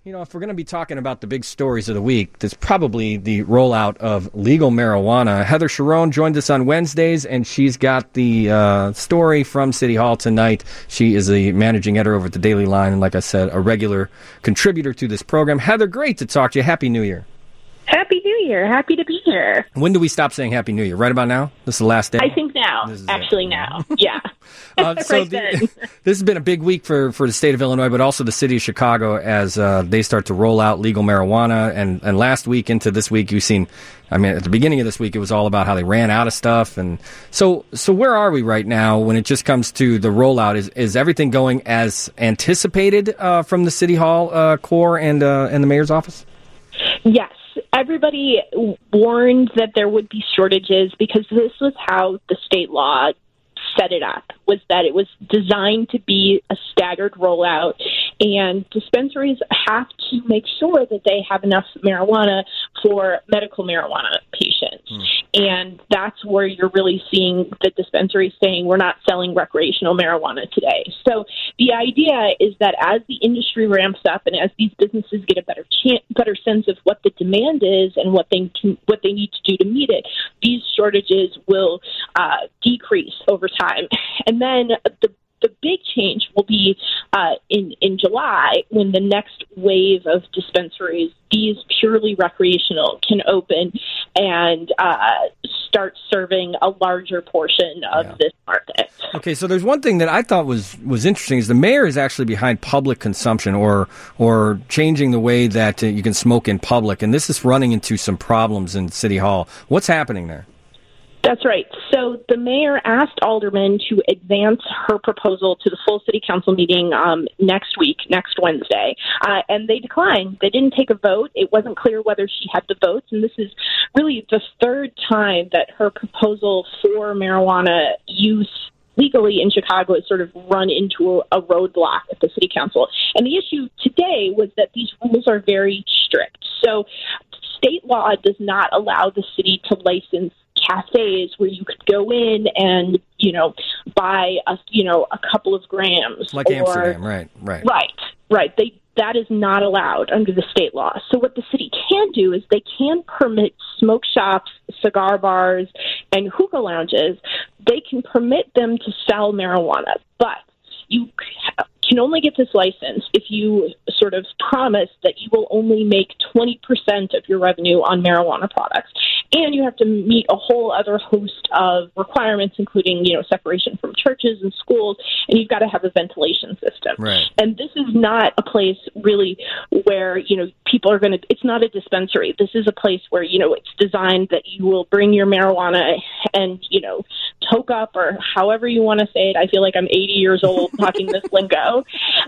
You know, if we're going to be talking about the big stories of the week, there's probably the rollout of legal marijuana. Heather Cherone joined us on Wednesdays, and she's got the story from City Hall tonight. She is the managing editor over at the Daily Line, and like I said, a regular contributor to this program. Heather, great to talk to you. Happy New Year. Happy New Year. Happy to be here. When do we stop saying Happy New Year? Right about now? This is the last day? I think now. Actually, now. Yeah. This has been a big week for the state of Illinois, but also the city of Chicago as they start to roll out legal marijuana. And last week into this week, you've seen, I mean, at the beginning of this week, it was all about how they ran out of stuff. And so where are we right now when it just comes to the rollout? Is everything going as anticipated from the City Hall core and the mayor's office? Yes. Everybody warned that there would be shortages because this was how the state law set it up, was that it was designed to be a staggered rollout, and dispensaries have to make sure that they have enough marijuana for medical marijuana patients. And that's where you're really seeing the dispensaries saying we're not selling recreational marijuana today. So the idea is that as the industry ramps up and as these businesses get a better sense of what the demand is and what they need to do to meet it, these shortages will decrease over time. And then the big change will be in July when the next wave of dispensaries, these purely recreational, can open and start serving a larger portion of this market. Okay, so there's one thing that I thought was interesting is the mayor is actually behind public consumption or changing the way that you can smoke in public, and this is running into some problems in City Hall. What's happening there? That's right. So the mayor asked aldermen to advance her proposal to the full city council meeting next Wednesday, and they declined. They didn't take a vote. It wasn't clear whether she had the votes, and this is really the third time that her proposal for marijuana use legally in Chicago has sort of run into a roadblock at the city council. And the issue today was that these rules are very strict. So state law does not allow the city to license cafes where you could go in and, buy a couple of grams. Like Amsterdam, right. Right. That is not allowed under the state law. So what the city can do is they can permit smoke shops, cigar bars, and hookah lounges. They can permit them to sell marijuana, but you can only get this license if you sort of promise that you will only make 20% of your revenue on marijuana products. And you have to meet a whole other host of requirements, including, separation from churches and schools, and you've got to have a ventilation system. Right. And this is not a place really where, people are going to, it's not a dispensary. This is a place where, it's designed that you will bring your marijuana and, toke up, or however you want to say it. I feel like I'm 80 years old talking this lingo,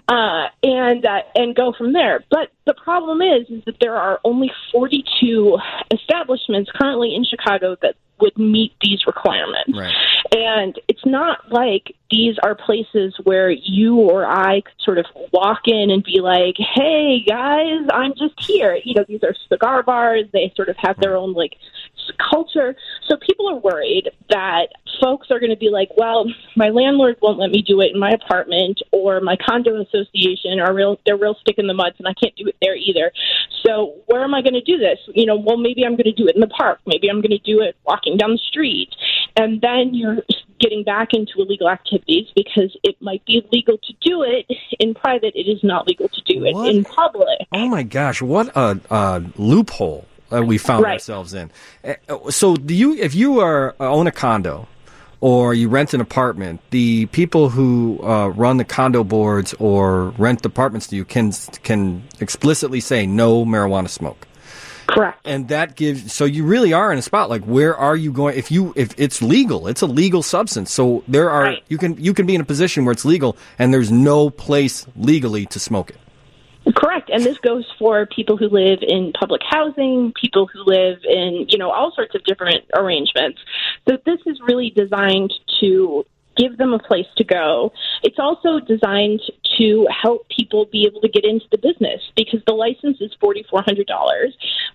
and go from there. But the problem is that there are only 42 establishments currently in Chicago that would meet these requirements. Right. And it's not like these are places where you or I could sort of walk in and be like, hey, guys, I'm just here. These are cigar bars. They sort of have their own, culture. So people are worried that folks are going to be like, well, my landlord won't let me do it in my apartment, or my condo association they're real stick in the mud, and I can't do it there either. So where am I going to do this? Well, maybe I'm going to do it in the park. Maybe I'm going to do it walking down the street. And then you're getting back into illegal activities because it might be legal to do it in private. It is not legal to do it in public. Oh my gosh, what a loophole we found ourselves in. So if you own a condo or you rent an apartment, the people who run the condo boards or rent apartments to you can explicitly say no marijuana smoke. Correct. And that gives, so you really are in a spot, like, where are you going? If it's legal, it's a legal substance. So there are, you can be in a position where it's legal and there's no place legally to smoke it. Correct. And this goes for people who live in public housing, people who live in, all sorts of different arrangements. So this is really designed to give them a place to go. It's also designed to help people be able to get into the business because the license is $4,400, which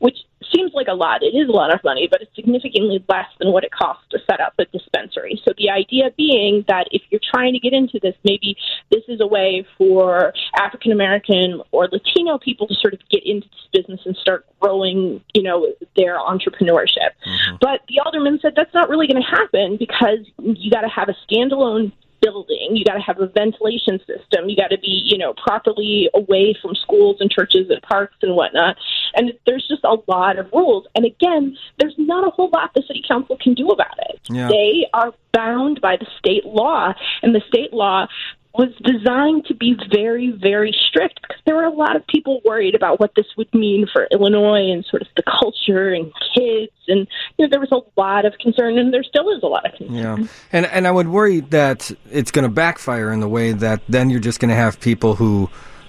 seems like a lot. It is a lot of money, but it's significantly less than what it costs to set up a dispensary. So the idea being that if you're trying to get into this, maybe this is a way for African American or Latino people to sort of get into this business and start growing, their entrepreneurship. Mm-hmm. But the alderman said that's not really going to happen because you got to have a standalone building. You got to have a ventilation system. You got to be, properly away from schools and churches and parks and whatnot. And there's just a lot of rules. And again, there's not a whole lot the city council can do about it. Yeah. They are bound by the state law, and the state law was designed to be very, very strict because there were a lot of people worried about what this would mean for Illinois and sort of the culture and kids. And there was a lot of concern, and there still is a lot of concern. Yeah, and I would worry that it's going to backfire in the way that then you're just going to have people who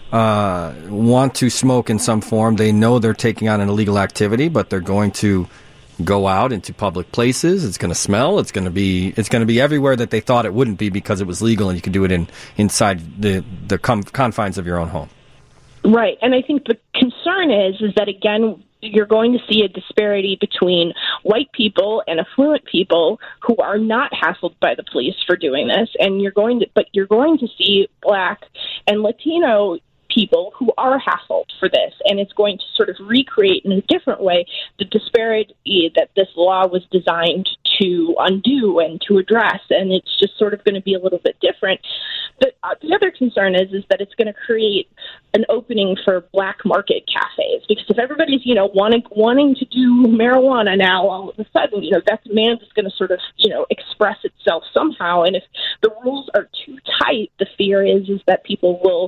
want to smoke in some form. They know they're taking on an illegal activity, but they're going to go out into public places. It's going to smell. It's going to be everywhere that they thought it wouldn't be because it was legal and you could do it inside the confines of your own home. Right, and I think the concern is that again you're going to see a disparity between white people and affluent people who are not hassled by the police for doing this, and you're going to see Black and Latino people who are hassled for this, and it's going to sort of recreate in a different way the disparity that this law was designed to undo and to address, and it's just sort of going to be a little bit different. But the other concern is that it's going to create an opening for black market cafes, because if everybody's wanting to do marijuana now, all of a sudden that demand is going to sort of express itself somehow, and if the rules are too tight, the fear is that people will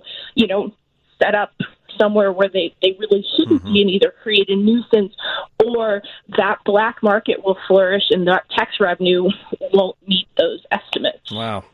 set up somewhere where they really shouldn't be and either create a nuisance, or that black market will flourish and that tax revenue won't meet those estimates. Wow.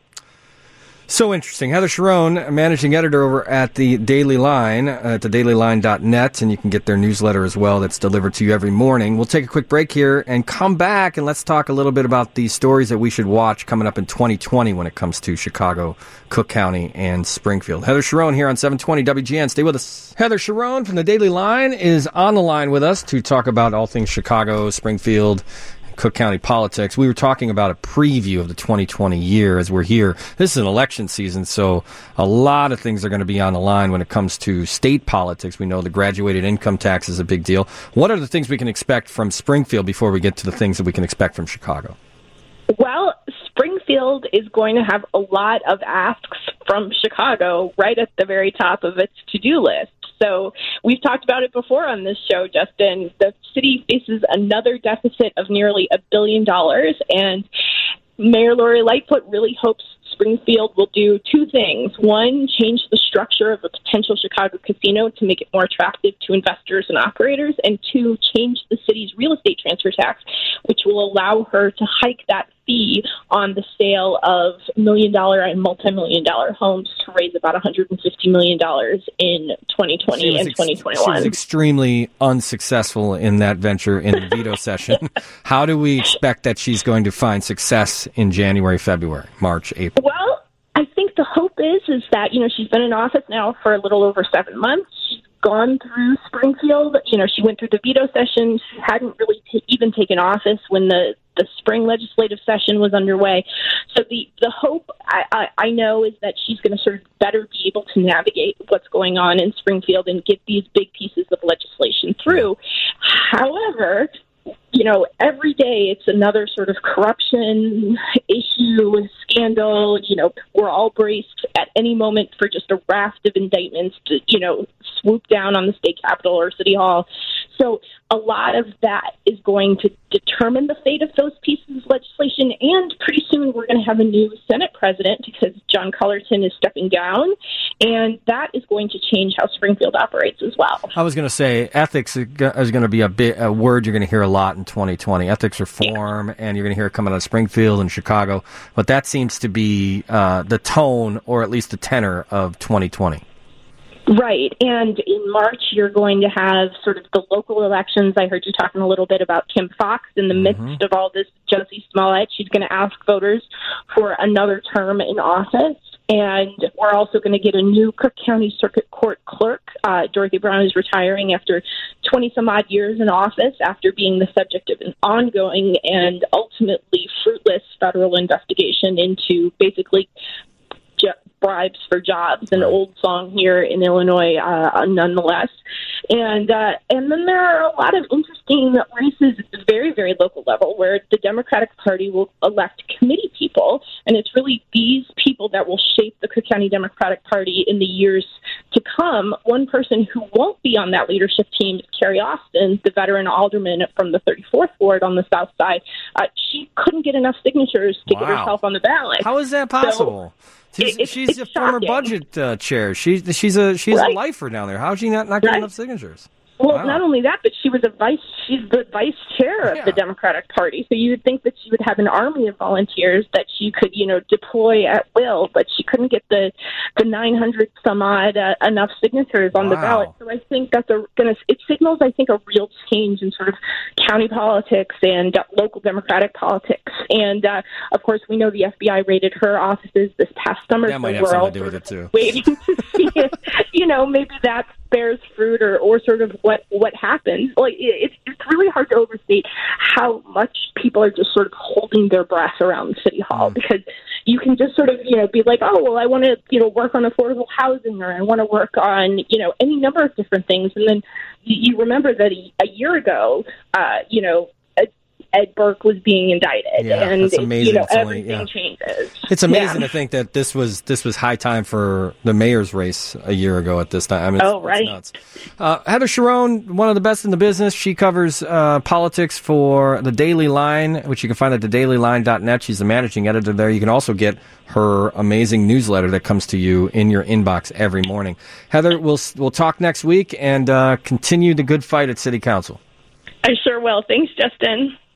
So interesting. Heather Cherone, managing editor over at the Daily Line, at thedailyline.net, and you can get their newsletter as well that's delivered to you every morning. We'll take a quick break here and come back, and let's talk a little bit about the stories that we should watch coming up in 2020 when it comes to Chicago, Cook County, and Springfield. Heather Cherone here on 720 WGN. Stay with us. Heather Cherone from the Daily Line is on the line with us to talk about all things Chicago, Springfield, Cook County politics. We were talking about a preview of the 2020 year as we're here. This is an election season, so a lot of things are going to be on the line when it comes to state politics. We know the graduated income tax is a big deal. What are the things we can expect from Springfield before we get to the things that we can expect from Chicago? Well, Springfield is going to have a lot of asks from Chicago right at the very top of its to-do list. So we've talked about it before on this show, Justin. The city faces another deficit of nearly $1 billion, and Mayor Lori Lightfoot really hopes Springfield will do two things. One, change the structure of a potential Chicago casino to make it more attractive to investors and operators, and two, change the city's real estate transfer tax, which will allow her to hike that fee on the sale of $1 million and multi-million-dollar homes to raise about $150 million in 2020 and 2021. She was extremely unsuccessful in that venture in the veto session. How do we expect that she's going to find success in January, February, March, April? Well, I think the hope is that, she's been in office now for a little over 7 months. She's gone through Springfield. She went through the veto session. She hadn't really even taken office when the spring legislative session was underway. So the hope, I know, is that she's going to sort of better be able to navigate what's going on in Springfield and get these big pieces of legislation through. However, every day it's another sort of corruption issue, scandal. We're all braced at any moment for just a raft of indictments to, swoop down on the state capitol or city hall. So a lot of that is going to determine the fate of those pieces of legislation. And pretty soon we're going to have a new Senate president because John Cullerton is stepping down. And that is going to change how Springfield operates as well. I was going to say ethics is going to be a word you're going to hear a lot in 2020. Ethics reform, and you're going to hear it coming out of Springfield and Chicago. But that seems to be the tone, or at least the tenor, of 2020. Right. And in March, you're going to have sort of the local elections. I heard you talking a little bit about Kim Foxx in the midst of all this. Josie Smollett, she's going to ask voters for another term in office. And we're also going to get a new Cook County Circuit Court clerk. Dorothy Brown is retiring after 20-some-odd years in office after being the subject of an ongoing and ultimately fruitless federal investigation into basically bribes for jobs, an old song here in Illinois, nonetheless. And then there are a lot of interesting races at the very, very local level where the Democratic Party will elect committee people, and it's really these people that will shape the Cook County Democratic Party in the years to come. One person who won't be on that leadership team is Carrie Austin, the veteran alderman from the 34th Ward on the south side. She couldn't get enough signatures to get herself on the ballot. How is that possible? She's a former budget chair. She's a lifer down there. How is she not getting enough signatures? Well, not only that, but she's the vice chair of the Democratic Party. So you would think that she would have an army of volunteers that she could, deploy at will, but she couldn't get the 900 some odd enough signatures on the ballot. So I think that's it signals, I think, a real change in sort of county politics and local Democratic politics. And of course, we know the FBI raided her offices this past summer. That might have something to do with it too. Waiting to see if, maybe that bears fruit or sort of what happens. Like it's really hard to overstate how much people are just sort of holding their breath around City Hall, because you can just sort of be like, oh well, I want to work on affordable housing, or I want to work on any number of different things, and then you remember that a year ago Ed Burke was being indicted, and that's amazing. Everything changes. It's amazing to think that this was high time for the mayor's race a year ago at this time. I mean, it's nuts. Heather Cherone, one of the best in the business. She covers politics for The Daily Line, which you can find at thedailyline.net. She's the managing editor there. You can also get her amazing newsletter that comes to you in your inbox every morning. Heather, we'll talk next week and continue the good fight at City Council. I sure will. Thanks, Justin.